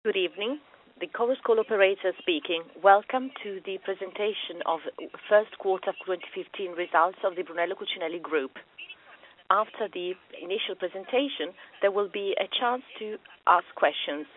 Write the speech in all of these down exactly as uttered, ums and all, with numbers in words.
Good evening. The Chorus Call operator speaking. Welcome to the presentation of first quarter twenty fifteen results of the Brunello Cucinelli Group. After the initial presentation, there will be a chance to ask questions.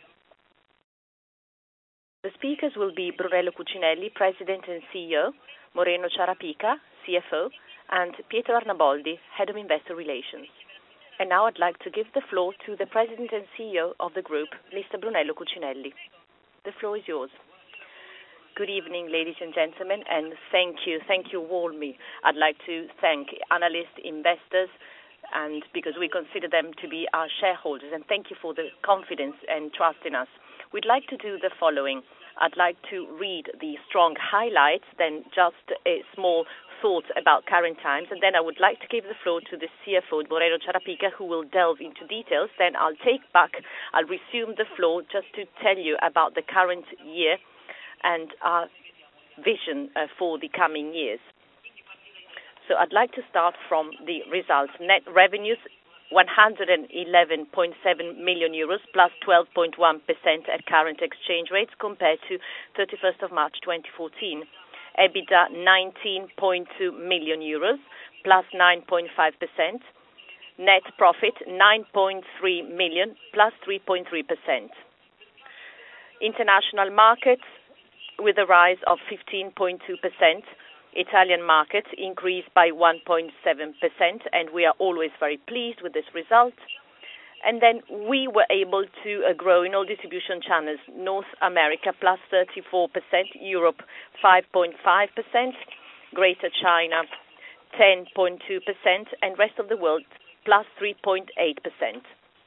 The speakers will be Brunello Cucinelli, President and C E O, Moreno Ciarapica, C F O, and Pietro Arnaboldi, Head of Investor Relations. And now I'd like to give the floor to the President and C E O of the group, Mister Brunello Cucinelli. The floor is yours. Good evening, ladies and gentlemen, and thank you, thank you warmly. I'd like to thank analysts, investors, and because we consider them to be our shareholders, and thank you for the confidence and trust in us. We'd like to do the following. I'd like to read the strong highlights, then just a small thought about current times, and then I would like to give the floor to the C F O, Moreno Ciarapica, who will delve into details. Then I'll take back, I'll resume the floor just to tell you about the current year and our vision uh, for the coming years. So I'd like to start from the results. Net revenues, one hundred eleven point seven million euros, plus twelve point one percent at current exchange rates compared to thirty-first of March twenty fourteen. EBITDA nineteen point two million euros, plus nine point five percent. Net profit nine point three million, plus three point three percent. International markets with a rise of fifteen point two percent. Italian markets increased by one point seven percent, and we are always very pleased with this result. And then we were able to uh, grow in all distribution channels. North America, plus thirty-four percent. Europe, five point five percent. Greater China, ten point two percent. And rest of the world, plus three point eight percent.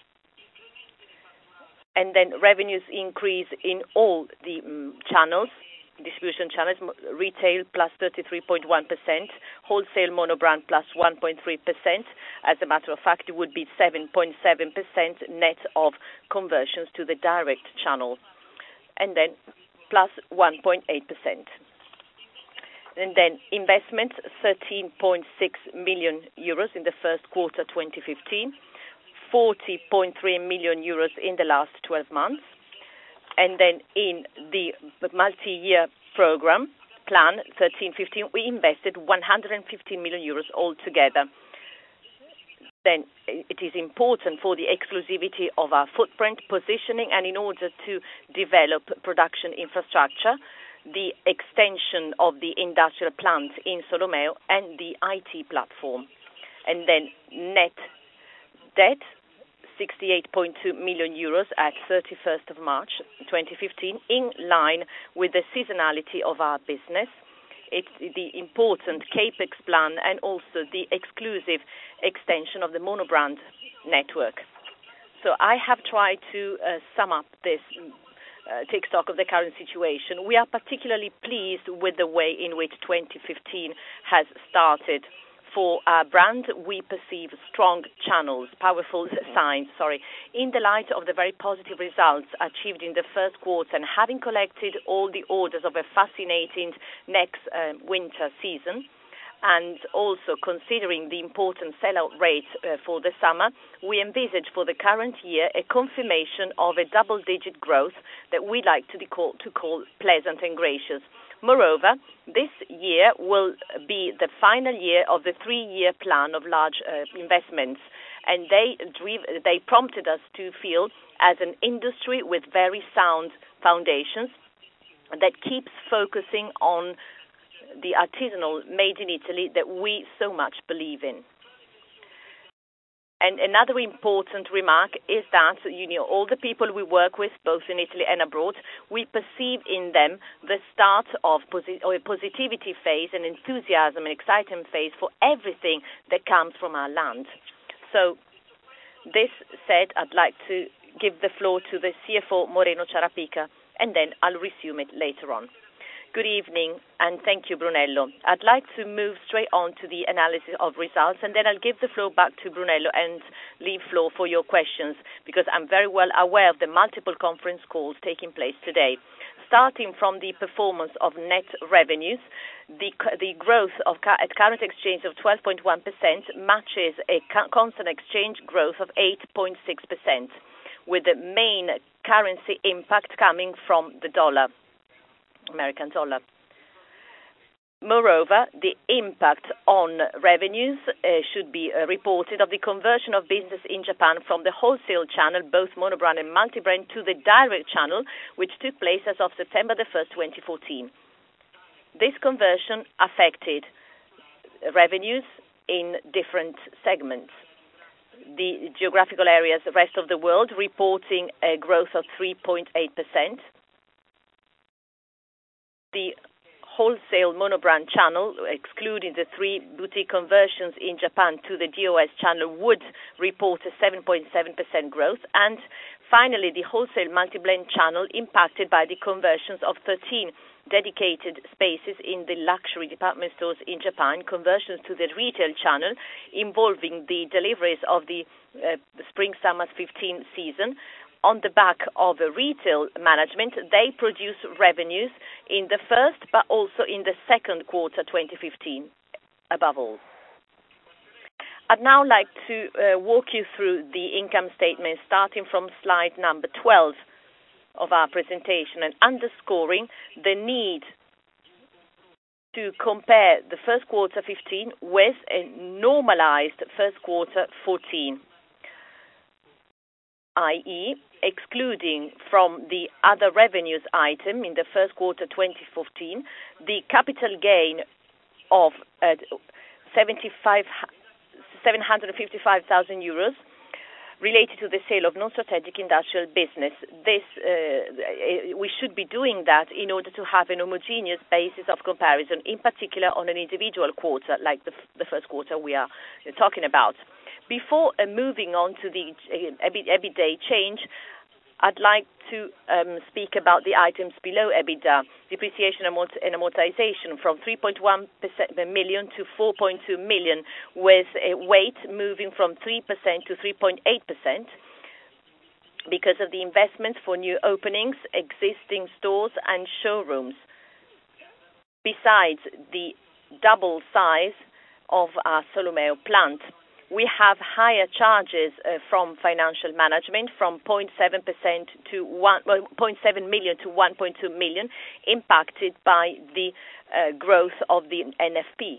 And then revenues increase in all the um, channels. Distribution channels, retail plus thirty-three point one percent, wholesale monobrand plus one point three percent. As a matter of fact, it would be seven point seven percent net of conversions to the direct channel, and then plus one point eight percent. And then investments, thirteen point six million euros in the first quarter twenty fifteen, forty point three million euros in the last twelve months. And then in the multi-year program, plan thirteen fifteen, we invested one hundred fifteen million euros altogether. Then it is important for the exclusivity of our footprint positioning and in order to develop production infrastructure, the extension of the industrial plant in Solomeo and the I T platform. And then net debt, sixty-eight point two million euros at thirty-first of March twenty fifteen, in line with the seasonality of our business. It's the important CAPEX plan and also the exclusive extension of the monobrand network. So I have tried to uh, sum up this, uh, take stock of the current situation. We are particularly pleased with the way in which twenty fifteen has started. For our brand, we perceive strong channels, powerful signs, sorry, in the light of the very positive results achieved in the first quarter and having collected all the orders of a fascinating next uh, winter season, and also considering the important sellout rate uh, for the summer, we envisage for the current year a confirmation of a double-digit growth that we like to, call, to call pleasant and gracious. Moreover, this year will be the final year of the three-year plan of large uh, investments, and they they prompted us to feel as an industry with very sound foundations that keeps focusing on the artisanal made in Italy that we so much believe in. And another important remark is that, you know, all the people we work with, both in Italy and abroad, we perceive in them the start of posi- or a positivity phase, an enthusiasm, an excitement phase for everything that comes from our land. So, this said, I'd like to give the floor to the C F O, Moreno Ciarapica, and then I'll resume it later on. Good evening, and thank you, Brunello. I'd like to move straight on to the analysis of results, and then I'll give the floor back to Brunello and leave floor for your questions, because I'm very well aware of the multiple conference calls taking place today. Starting from the performance of net revenues, the, the growth of at current exchange of twelve point one percent matches a constant exchange growth of eight point six percent. with the main currency impact coming from the dollar, American dollar. Moreover, the impact on revenues uh, should be uh, reported of the conversion of business in Japan from the wholesale channel, both monobrand and multi-brand, to the direct channel, which took place as of September the first, twenty fourteen. This conversion affected revenues in different segments. The geographical areas, the rest of the world, reporting a growth of three point eight percent. The wholesale monobrand channel, excluding the three boutique conversions in Japan to the D O S channel, would report a seven point seven percent growth. And finally, the wholesale multi-brand channel, impacted by the conversions of thirteen dedicated spaces in the luxury department stores in Japan, conversions to the retail channel involving the deliveries of the uh, spring-summer fifteen season. On the back of a retail management, they produce revenues in the first but also in the second quarter twenty fifteen, above all. I'd now like to uh, walk you through the income statement starting from slide number twelve of our presentation and underscoring the need to compare the first quarter fifteen with a normalized first quarter fourteen, that is, excluding from the other revenues item in the first quarter twenty fourteen, the capital gain of uh, seven hundred fifty-five thousand euros related to the sale of non-strategic industrial business. This uh, we should be doing that in order to have an homogeneous basis of comparison, in particular on an individual quarter, like the, f- the first quarter we are talking about. Before uh, moving on to the uh, EBITDA change, I'd like to um, speak about the items below EBITDA, depreciation and amortization from three point one million to four point two million, with a weight moving from three percent to three point eight percent because of the investments for new openings, existing stores and showrooms. Besides the double size of our Solomeo plant, we have higher charges uh, from financial management from zero point seven percent to one, well, zero point seven million to one point two million, impacted by the uh, growth of the N F P.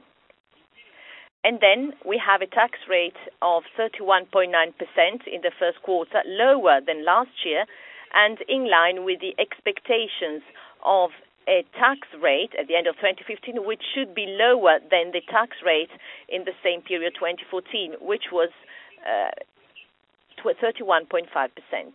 And then we have a tax rate of thirty-one point nine percent in the first quarter, lower than last year, and in line with the expectations of a tax rate at the end of twenty fifteen, which should be lower than the tax rate in the same period twenty fourteen, which was uh, thirty-one point five percent.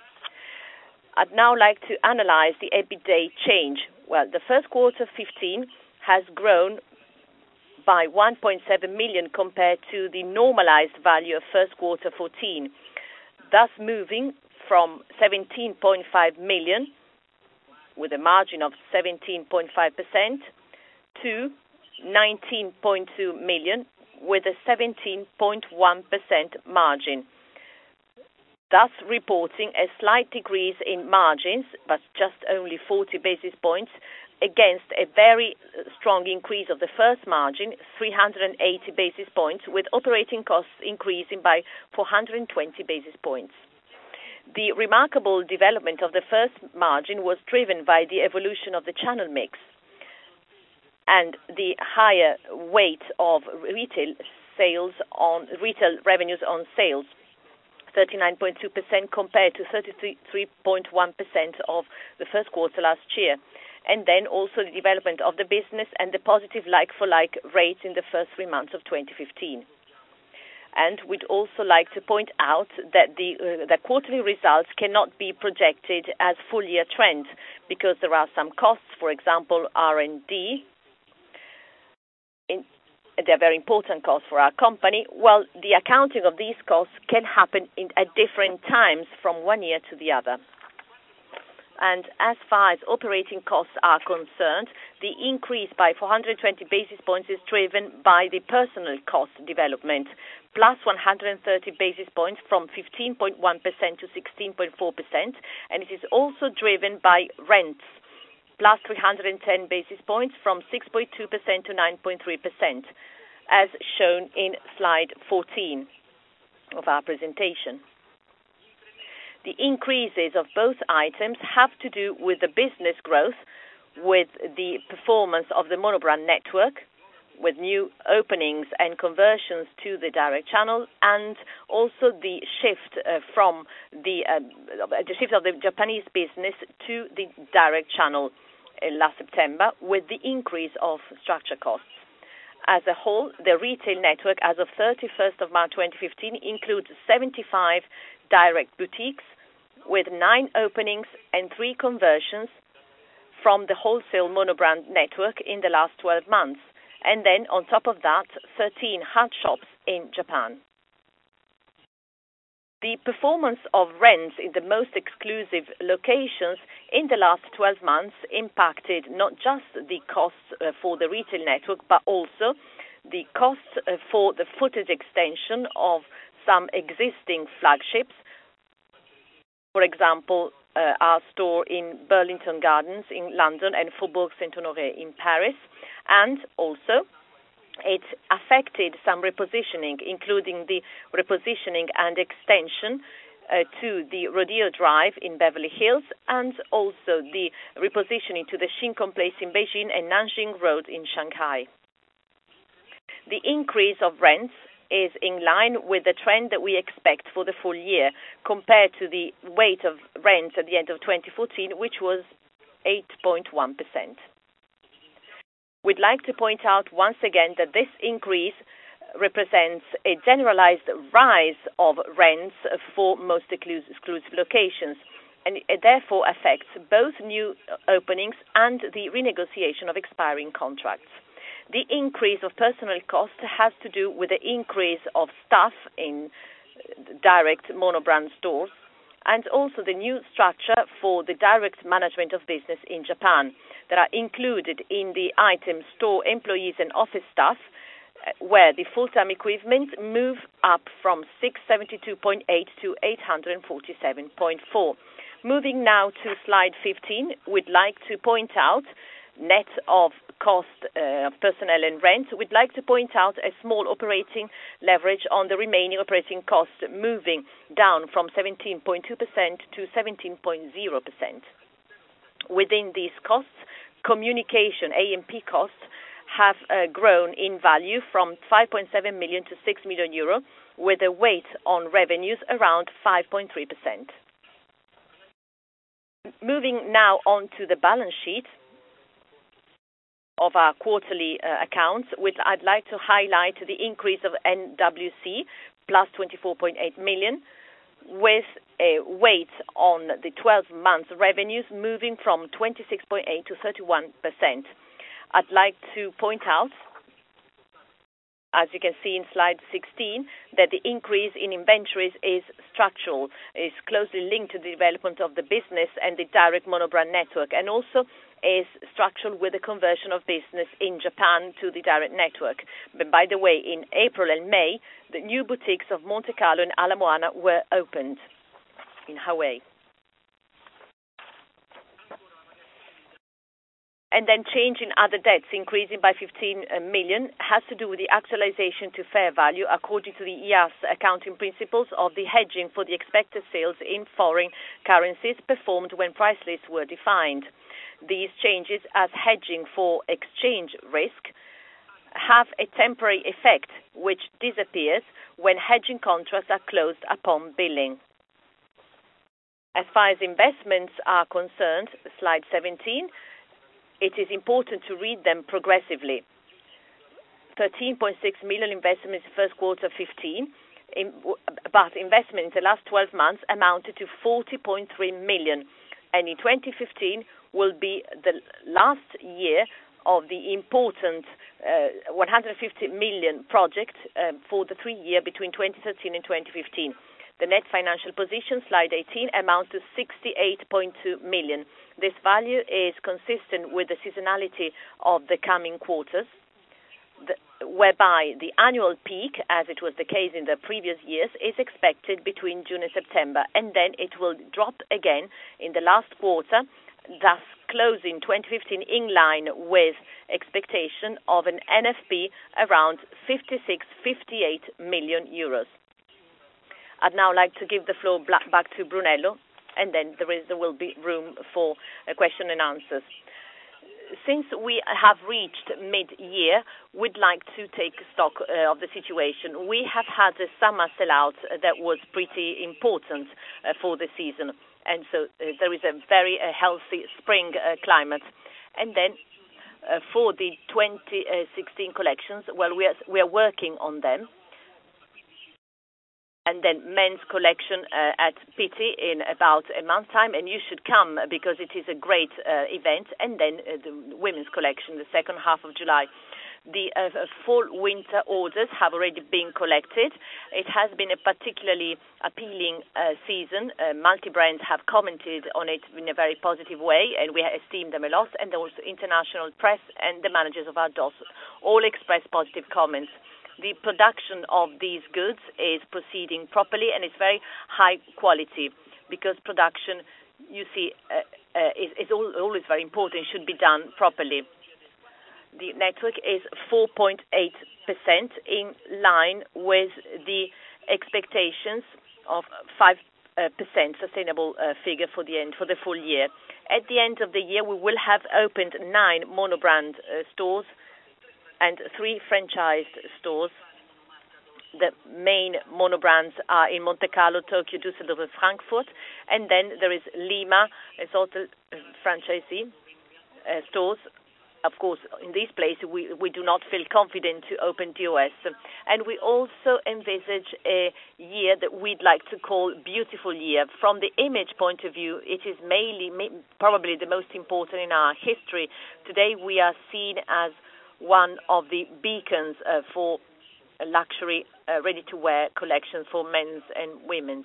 I'd now like to analyze the EBITDA change. Well, the first quarter fifteen has grown by one point seven million compared to the normalized value of first quarter fourteen, thus moving from seventeen point five million with a margin of seventeen point five percent to nineteen point two million with a seventeen point one percent margin, thus reporting a slight decrease in margins, but just only forty basis points, against a very strong increase of the first margin, three hundred eighty basis points, with operating costs increasing by four hundred twenty basis points. The remarkable development of the first margin was driven by the evolution of the channel mix and the higher weight of retail sales on retail revenues on sales, thirty-nine point two percent compared to thirty-three point one percent of the first quarter last year. And then also the development of the business and the positive like-for-like rates in the first three months of twenty fifteen. And we'd also like to point out that the, uh, the quarterly results cannot be projected as full-year trends because there are some costs, for example, R and D. In, they're very important costs for our company. Well, the accounting of these costs can happen in, at different times from one year to the other. And as far as operating costs are concerned, the increase by four hundred twenty basis points is driven by the personal cost development, plus one hundred thirty basis points from fifteen point one percent to sixteen point four percent, and it is also driven by rents, plus three hundred ten basis points from six point two percent to nine point three percent, as shown in slide fourteen of our presentation. The increases of both items have to do with the business growth, with the performance of the monobrand network, with new openings and conversions to the direct channel, and also the shift uh, from the, uh, the shift of the Japanese business to the direct channel uh, last September, with the increase of structure costs. As a whole, the retail network as of thirty-first of March twenty fifteen includes seventy-five direct boutiques with nine openings and three conversions from the wholesale monobrand network in the last twelve months. And then, on top of that, thirteen hard shops in Japan. The performance of rents in the most exclusive locations in the last twelve months impacted not just the costs uh, for the retail network, but also the costs uh, for the footage extension of some existing flagships. For example, uh, our store in Burlington Gardens in London and Faubourg Saint-Honoré in Paris. And also, it affected some repositioning, including the repositioning and extension uh, to the Rodeo Drive in Beverly Hills, and also the repositioning to the Shinkom Place in Beijing and Nanjing Road in Shanghai. The increase of rents is in line with the trend that we expect for the full year, compared to the weight of rents at the end of twenty fourteen, which was eight point one percent. We'd like to point out once again that this increase represents a generalized rise of rents for most exclusive locations, and it therefore affects both new openings and the renegotiation of expiring contracts. The increase of personnel costs has to do with the increase of staff in direct monobrand stores, and also the new structure for the direct management of business in Japan that are included in the item store employees and office staff, where the full-time equivalent move up from six hundred seventy-two point eight to eight hundred forty-seven point four. Moving now to slide fifteen, we'd like to point out, net of cost of uh, personnel and rent, we'd like to point out a small operating leverage on the remaining operating costs, moving down from seventeen point two percent to seventeen point zero percent. Within these costs, communication, A M P costs, have uh, grown in value from five point seven million to six million euro, with a weight on revenues around five point three percent. Moving now on to the balance sheet of our quarterly uh, accounts, which I'd like to highlight the increase of N W C, plus twenty-four point eight million, with a weight on the twelve months revenues moving from twenty-six point eight to thirty-one percent. I'd like to point out, as you can see in slide sixteen, that the increase in inventories is structural, is closely linked to the development of the business and the direct monobrand network, and also is structural with the conversion of business in Japan to the direct network. But by the way, in April and May, the new boutiques of Monte Carlo and Ala Moana were opened in Hawaii. And then change in other debts increasing by fifteen million has to do with the actualization to fair value according to the I A S accounting principles of the hedging for the expected sales in foreign currencies performed when price lists were defined. These changes as hedging for exchange risk have a temporary effect which disappears when hedging contracts are closed upon billing. As far as investments are concerned, slide seventeen, it is important to read them progressively. thirteen point six million investments in the first quarter of fifteen, in, but investment in the last twelve months amounted to forty point three million, and in twenty fifteen will be the last year of the important uh, one hundred fifty million project uh, for the three year between twenty thirteen and twenty fifteen. The net financial position, slide eighteen, amounts to sixty-eight point two million. This value is consistent with the seasonality of the coming quarters, the, whereby the annual peak, as it was the case in the previous years, is expected between June and September, and then it will drop again in the last quarter, thus closing twenty fifteen in line with expectation of an N F P around fifty-six, fifty-eight million euros. I'd now like to give the floor back to Brunello, and then there is there will be room for a question and answers. Since we have reached mid-year, we'd like to take stock uh, of the situation. We have had a summer sellout that was pretty important uh, for the season, and so uh, there is a very uh, healthy spring uh, climate. And then uh, for the twenty sixteen collections, well, we are, we are working on them. And then men's collection uh, at Pitti in about a month's time, and you should come because it is a great uh, event. And then uh, the women's collection, the second half of July. The uh, fall-winter orders have already been collected. It has been a particularly appealing uh, season. Uh, multi-brands have commented on it in a very positive way, and we esteem them a lot. And also international press and the managers of our D O S all express positive comments. The production of these goods is proceeding properly, and it's very high quality because production, you see, uh, uh, is, is always very important. It should be done properly. The network is four point eight percent in line with the expectations of five percent sustainable uh, figure for the end, for the full year. At the end of the year, we will have opened nine monobrand uh, stores and three franchised stores. The main monobrands are in Monte Carlo, Tokyo, Düsseldorf, and Frankfurt. And then there is Lima, a sort of franchisee uh, stores. Of course, in these places, we, we do not feel confident to open D O S. And we also envisage a year that we'd like to call beautiful year. From the image point of view, it is mainly, probably the most important in our history. Today, we are seen as one of the beacons uh, for luxury uh, ready-to-wear collections for men's and women's.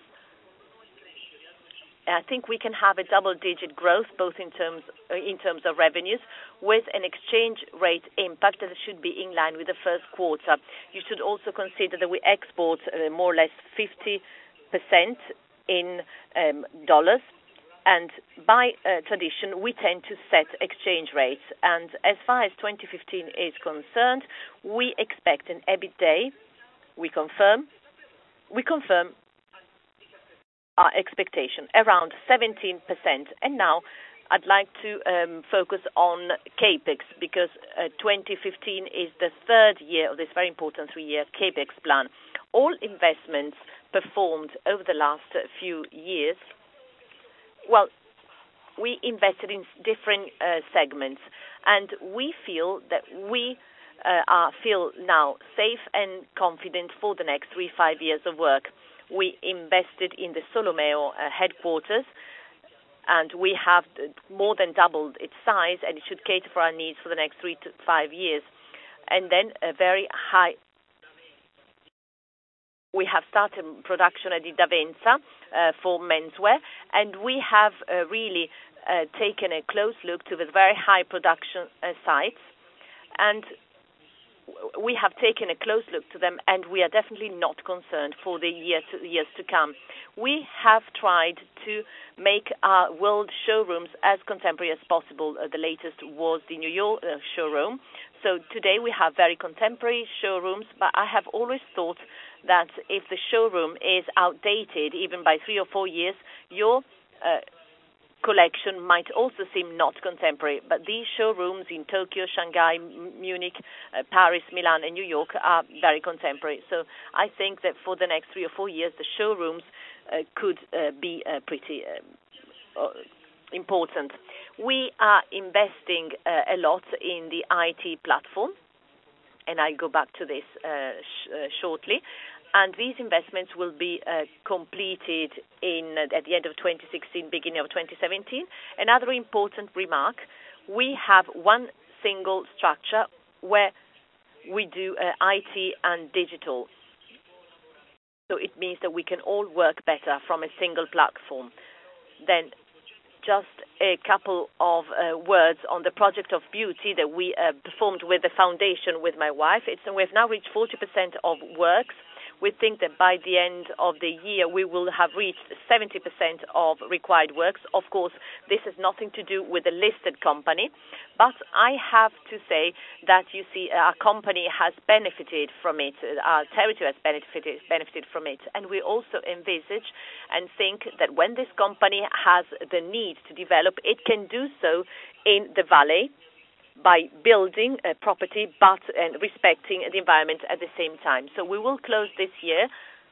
I think we can have a double-digit growth, both in terms uh, in terms of revenues, with an exchange rate impact that should be in line with the first quarter. You should also consider that we export uh, more or less fifty percent in um, dollars. And by uh, tradition, we tend to set exchange rates. And as far as twenty fifteen is concerned, we expect an EBITDA. We confirm. We confirm our expectation around seventeen percent. And now, I'd like to um, focus on CAPEX because uh, twenty fifteen is the third year of this very important three-year CAPEX plan. All investments performed over the last few years. Well, we invested in different uh, segments, and we feel that we uh, are feel now safe and confident for the next three, five years of work. We invested in the Solomeo uh, headquarters, and we have more than doubled its size, and it should cater for our needs for the next three to five years. And then a very high We have started production at the Davenza uh, for menswear, and we have uh, really uh, taken a close look to the very high production uh, sites, and we have taken a close look to them, and we are definitely not concerned for the year to, years to come. We have tried to make our world showrooms as contemporary as possible. Uh, the latest was the New York uh, showroom. So today we have very contemporary showrooms, but I have always thought that if the showroom is outdated, even by three or four years, your uh, collection might also seem not contemporary. But these showrooms in Tokyo, Shanghai, M- Munich, uh, Paris, Milan, and New York are very contemporary. So I think that for the next three or four years, the showrooms uh, could uh, be uh, pretty uh, important. We are investing uh, a lot in the I T platform, and I'll go back to this uh, sh- uh, shortly. And these investments will be uh, completed in uh, at the end of twenty sixteen, beginning of twenty seventeen. Another important remark, we have one single structure where we do uh, I T and digital. So it means that we can all work better from a single platform. Then just a couple of uh, words on the project of beauty that we uh, performed with the foundation with my wife. It's, we've now reached forty percent of works. We think that by the end of the year, we will have reached seventy percent of required works. Of course, this has nothing to do with a listed company, but I have to say that, you see, our company has benefited from it, our territory has benefited, benefited from it, and we also envisage and think that when this company has the need to develop, it can do so in the valley, by building a property but and respecting the environment at the same time. So we will close this year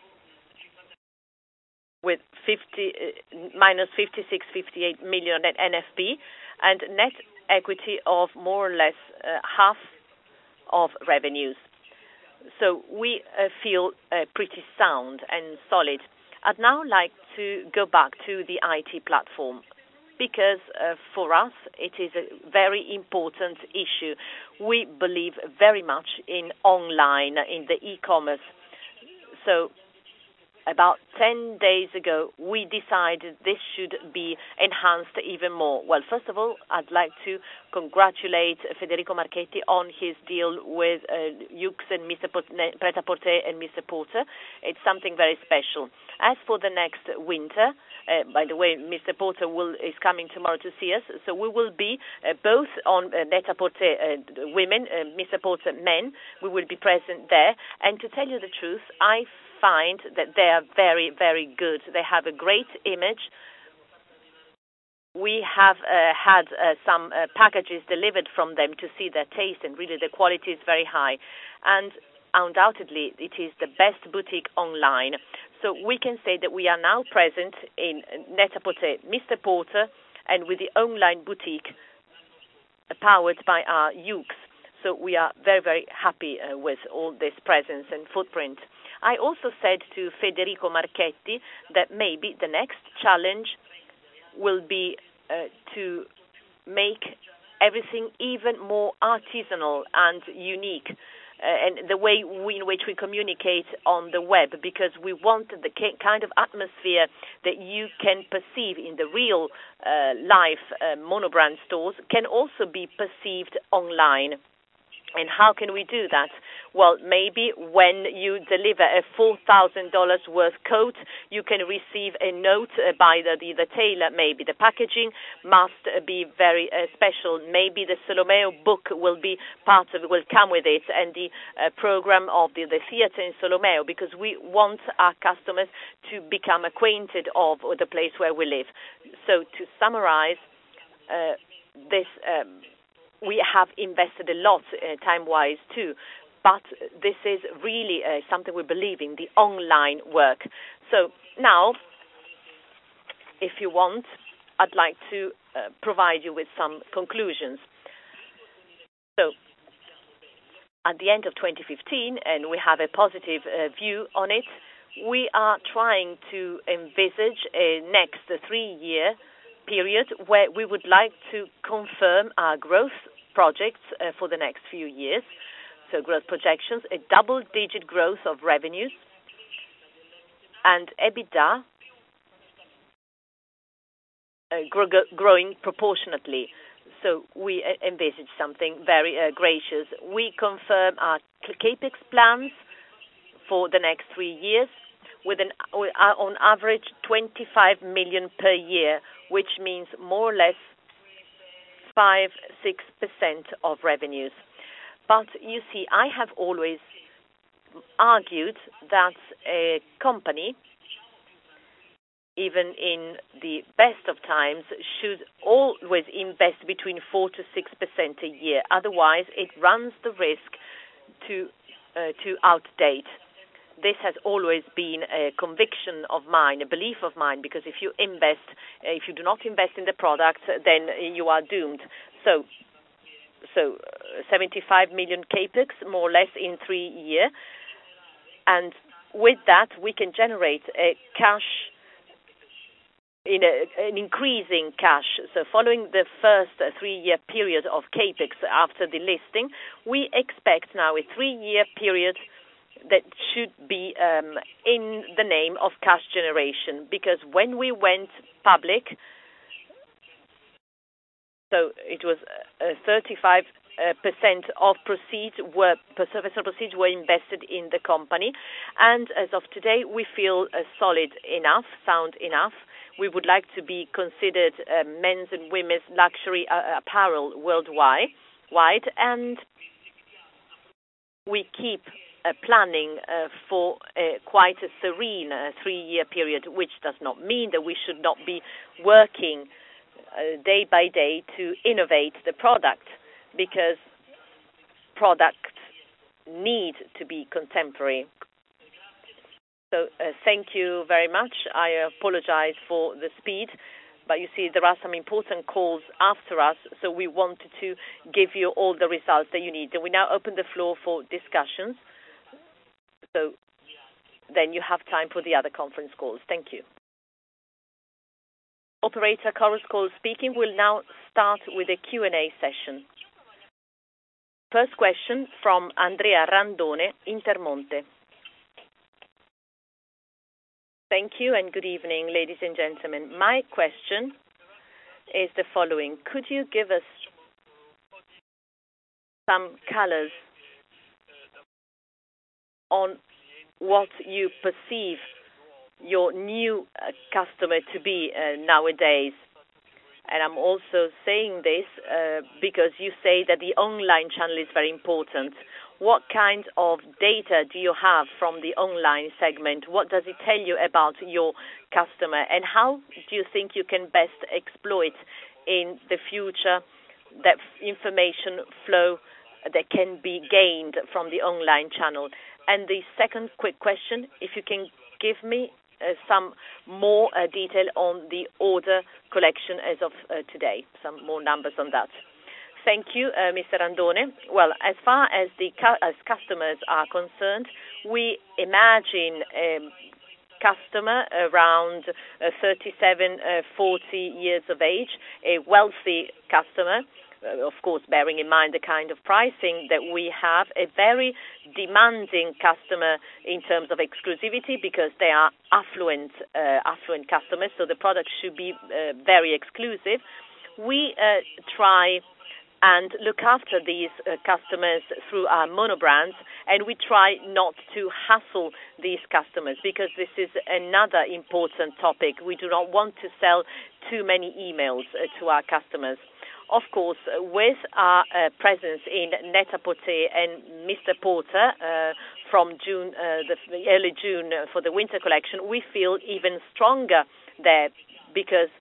with fifty, uh, minus fifty-six, fifty-eight million net N F P and net equity of more or less uh, half of revenues. So we uh, feel uh, pretty sound and solid. I'd now like to go back to the I T platform, because uh, for us it is a very important issue. We believe very much in online, in the e-commerce. So about ten days ago, we decided this should be enhanced even more. Well, first of all, I'd like to congratulate Federico Marchetti on his deal with uh, Yoox and Mister Pret-a-Porter and Mister Porter. It's something very special. As for the next winter, uh, by the way, Mister Porter will, is coming tomorrow to see us, so we will be uh, both on uh, Net-a-Porter uh, women, uh, Mister Porter men. We will be present there. And to tell you the truth, I find that they are very, very good. They have a great image. We have uh, had uh, some uh, packages delivered from them to see their taste, and really the quality is very high. And undoubtedly, it is the best boutique online. So we can say that we are now present in Net-a-Porter, Mister Porter, and with the online boutique uh, powered by our Yoox. So we are very, very happy uh, with all this presence and footprint. I also said to Federico Marchetti that maybe the next challenge will be uh, to make everything even more artisanal and unique, uh, and the way we, in which we communicate on the web, because we want the kind of atmosphere that you can perceive in the real uh, life uh, monobrand stores can also be perceived online. And how can we do that? Well, maybe when you deliver a four thousand dollars worth coat, you can receive a note uh, by the, the, the tailor. Maybe the packaging must uh, be very uh, special. Maybe the Solomeo book will be part of it, will come with it, and the uh, program of the, the theater in Solomeo, because we want our customers to become acquainted of the place where we live. So to summarize, uh, this... Um, We have invested a lot, uh, time-wise, too, but this is really uh, something we believe in, the online work. So now, if you want, I'd like to uh, provide you with some conclusions. So, at the end of twenty fifteen, and we have a positive uh, view on it, we are trying to envisage a next three-year period where we would like to confirm our growth projects uh, for the next few years. So growth projections, a double-digit growth of revenues, and EBITDA uh, grow, growing proportionately. So we uh, envisage something very uh, gracious. We confirm our capex plans for the next three years with an with, uh, on average twenty-five million per year, which means more or less five to six percent of revenues. But you see, I have always argued that a company, even in the best of times, should always invest between four to six percent a year. Otherwise, it runs the risk to uh, to outdate. This has always been a conviction of mine, a belief of mine, because if you invest, if you do not invest in the product, then you are doomed. So, so seventy-five million capex, more or less, in three years. And with that, we can generate a cash, in a, an increasing cash. So following the first three-year period of capex after the listing, we expect now a three-year period that should be um, in the name of cash generation, because when we went public, so it was uh, thirty-five uh, percent of proceeds were personal proceeds were invested in the company, and as of today, we feel uh, solid enough, sound enough. We would like to be considered uh, men's and women's luxury uh, apparel worldwide, wide, and we keep uh, planning uh, for uh, quite a serene uh, three-year period, which does not mean that we should not be working uh, day by day to innovate the product, because products need to be contemporary. So uh, thank you very much. I apologize for the speed, but you see there are some important calls after us, so we wanted to give you all the results that you need. And we now open the floor for discussions, so then you have time for the other conference calls. Thank you. Operator Chorus Call speaking. We'll now start with a Q and A session. First question from Andrea Randone, Intermonte. Thank you and good evening, ladies and gentlemen. My question is the following. Could you give us some colors on what you perceive your new uh, customer to be uh, nowadays? And I'm also saying this uh, because you say that the online channel is very important. What kind of data do you have from the online segment? What does it tell you about your customer? And how do you think you can best exploit in the future that information flow that can be gained from the online channel? And the second quick question, if you can give me uh, some more uh, detail on the order collection as of uh, today, some more numbers on that. Thank you, uh, Mister Randone. Well, as far as the cu- as customers are concerned, we imagine a customer around uh, thirty-seven, uh, forty years of age, a wealthy customer, uh, of course, bearing in mind the kind of pricing that we have, a very demanding customer in terms of exclusivity, because they are affluent, uh, affluent customers, so the product should be uh, very exclusive. We uh, try and look after these uh, customers through our monobrands, and we try not to hassle these customers, because this is another important topic. We do not want to sell too many emails uh, to our customers. Of course, with our uh, presence in Net-a-Porter and Mister Porter uh, from June, uh, the early June uh, for the winter collection, we feel even stronger there, because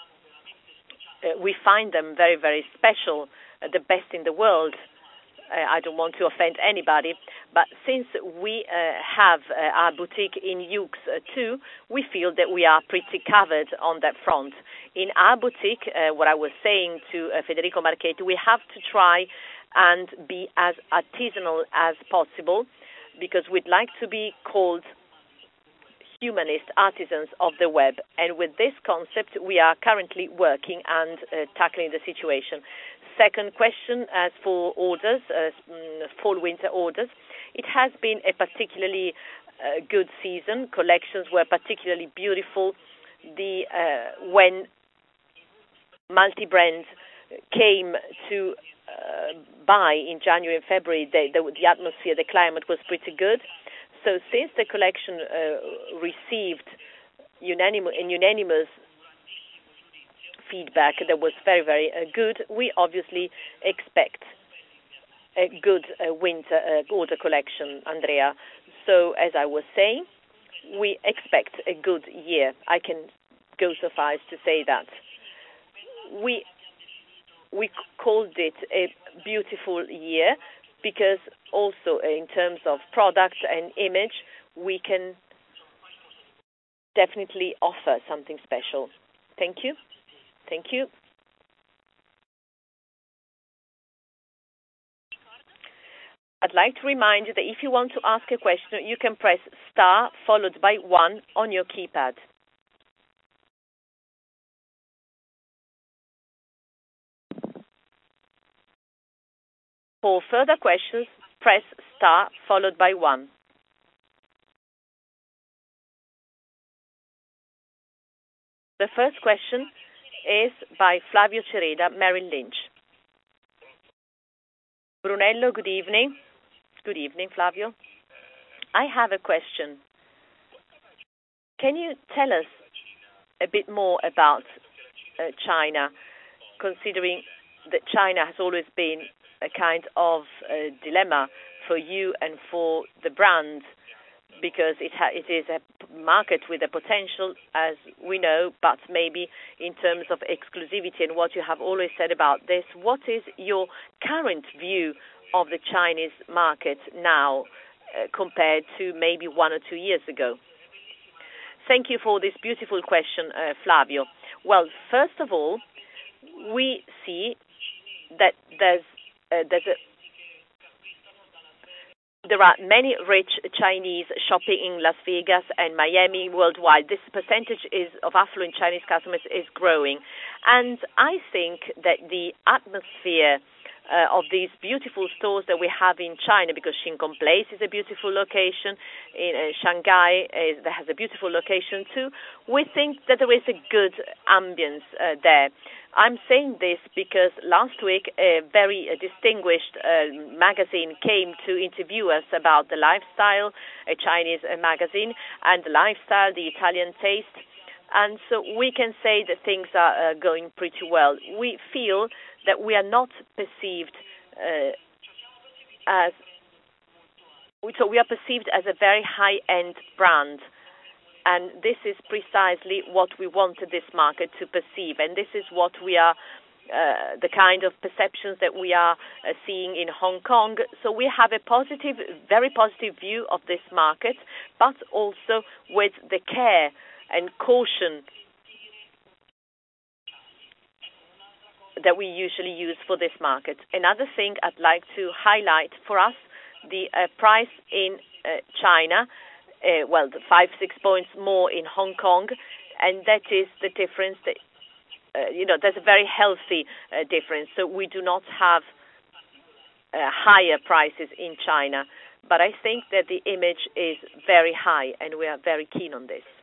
uh, we find them very, very special, the best in the world. Uh, I don't want to offend anybody, but since we uh, have uh, our boutique in Yoox uh, too, we feel that we are pretty covered on that front. In our boutique, uh, what I was saying to uh, Federico Marchetti, we have to try and be as artisanal as possible, because we'd like to be called humanist artisans of the web. And with this concept, we are currently working and uh, tackling the situation. Second question, as for orders, uh, fall-winter orders, it has been a particularly uh, good season. Collections were particularly beautiful. The uh, when multi-brand came to uh, buy in January and February, the, the, the atmosphere, the climate was pretty good. So since the collection uh, received unanimous, unanimous feedback that was very, very uh, good, we obviously expect a good uh, winter uh, order collection, Andrea. So, as I was saying, we expect a good year. I can go so far as to say that. We, we called it a beautiful year because also in terms of product and image, we can definitely offer something special. Thank you. Thank you. I'd like to remind you that if you want to ask a question, you can press star followed by one on your keypad. For further questions, press star followed by one. The first question is by Flavio Cereda, Merrill Lynch. Brunello, good evening. Good evening, Flavio. I have a question. Can you tell us a bit more about uh, China, considering that China has always been a kind of uh, dilemma for you and for the brand, because it, ha- it is a market with a potential, as we know, but maybe in terms of exclusivity and what you have always said about this, what is your current view of the Chinese market now uh, compared to maybe one or two years ago? Thank you for this beautiful question, uh, Flavio. Well, first of all, we see that there's uh, there's a There are many rich Chinese shopping in Las Vegas and Miami worldwide. This percentage is of affluent Chinese customers is growing. And I think that the atmosphere uh, of these beautiful stores that we have in China, because Shin Kong Place is a beautiful location, in uh, Shanghai is, that has a beautiful location too, we think that there is a good ambience uh, there. I'm saying this because last week a very uh, distinguished uh, magazine came to interview us about the lifestyle, a Chinese uh, magazine, and the lifestyle, the Italian taste. And so we can say that things are uh, going pretty well. We feel that we are not perceived uh, as, so we are perceived as a very high-end brand. And this is precisely what we wanted this market to perceive. And this is what we are, uh, the kind of perceptions that we are uh, seeing in Hong Kong. So we have a positive, very positive view of this market, but also with the care and caution that we usually use for this market. Another thing I'd like to highlight for us, the uh, price in uh, China, Uh, well, five, six points more in Hong Kong, and that is the difference that, uh, you know, there's a very healthy uh, difference. So we do not have uh, higher prices in China, but I think that the image is very high, and we are very keen on this.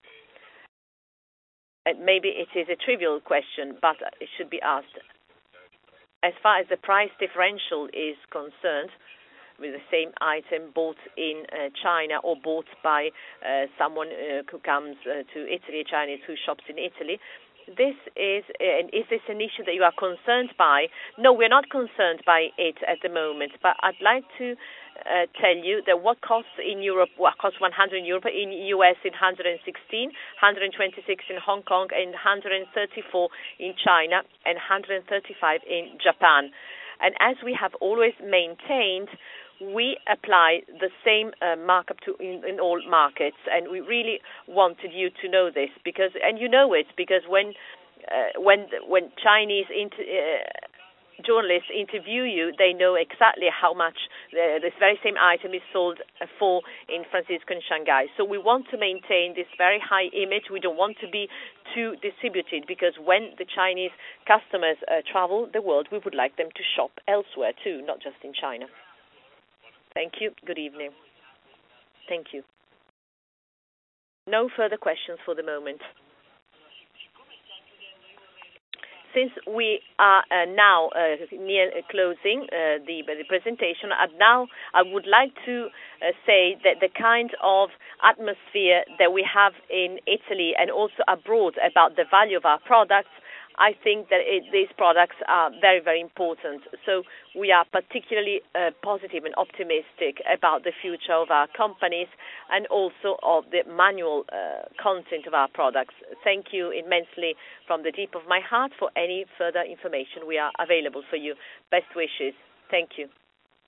And maybe it is a trivial question, but it should be asked. As far as the price differential is concerned, with the same item bought in uh, China or bought by uh, someone uh, who comes uh, to Italy, a Chinese who shops in Italy. This is, uh, is this an issue that you are concerned by? No, we're not concerned by it at the moment, but I'd like to uh, tell you that what costs in Europe, what costs one hundred in Europe, in U S in one hundred sixteen, one hundred twenty-six in Hong Kong, and one hundred thirty-four in China, and one hundred thirty-five in Japan. And as we have always maintained, we apply the same uh, markup to in, in all markets, and we really wanted you to know this, because, and you know it, because when uh, when when Chinese inter, uh, journalists interview you, they know exactly how much uh, this very same item is sold for in Francisco and Shanghai. So we want to maintain this very high image. We don't want to be too distributed, because when the Chinese customers uh, travel the world, we would like them to shop elsewhere too, not just in China. Thank you. Good evening. Thank you. No further questions for the moment. Since we are uh, now uh, near uh, closing uh, the, the presentation, I'd now I would like to uh, say that the kind of atmosphere that we have in Italy and also abroad about the value of our products, I think that it, these products are very, very important. So we are particularly uh, positive and optimistic about the future of our companies and also of the manual uh, content of our products. Thank you immensely from the deep of my heart. For any further information, we are available for you. Best wishes. Thank you.